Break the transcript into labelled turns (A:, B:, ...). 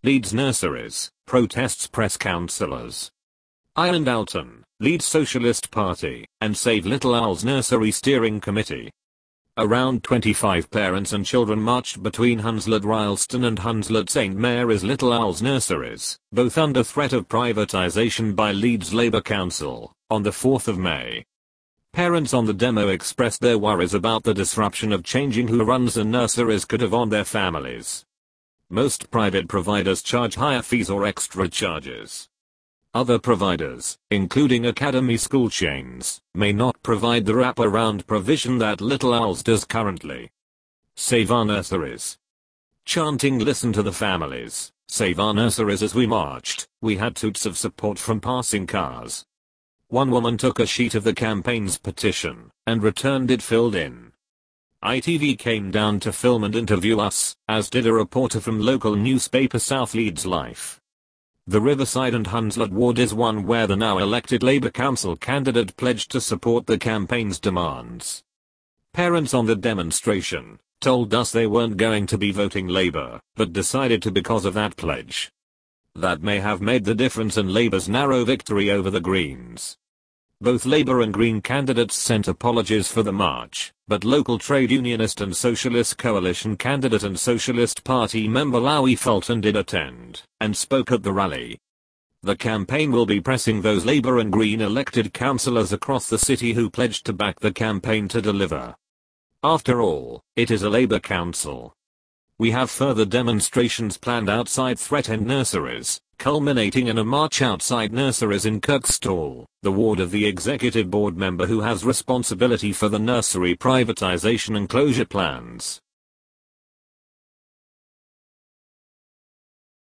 A: Leeds nurseries, protests press councillors. Ian Dalton, Leeds Socialist Party, and Save Little Owls Nursery Steering Committee. Around 25 parents and children marched between Hunslet Rylstone and Hunslet St Mary's Little Owls nurseries, both under threat of privatisation by Leeds Labour Council, on the 4th of May. Parents on the demo expressed their worries about the disruption of changing who runs the nurseries could have on their families. Most private providers charge higher fees or extra charges. Other providers, including academy school chains, may not provide the wraparound provision that Little Owls does currently. Save our nurseries. Chanting "Listen to the families, save our nurseries." As we marched, we had toots of support from passing cars. One woman took a sheet of the campaign's petition and returned it filled in. ITV came down to film and interview us, as did a reporter from local newspaper South Leeds Life. The Riverside and Hunslet ward is one where the now elected Labour Council candidate pledged to support the campaign's demands. Parents on the demonstration told us they weren't going to be voting Labour, but decided to because of that pledge. That may have made the difference in Labour's narrow victory over the Greens. Both Labour and Green candidates sent apologies for the march, but local trade unionist and Socialist Coalition candidate and Socialist Party member Lowie Fulton did attend and spoke at the rally. The campaign will be pressing those Labour and Green elected councillors across the city who pledged to back the campaign to deliver. After all, it is a Labour council. We have further demonstrations planned outside Threat End nurseries, culminating in a march outside nurseries in Kirkstall, the ward of the executive board member who has responsibility for the nursery privatisation and closure plans.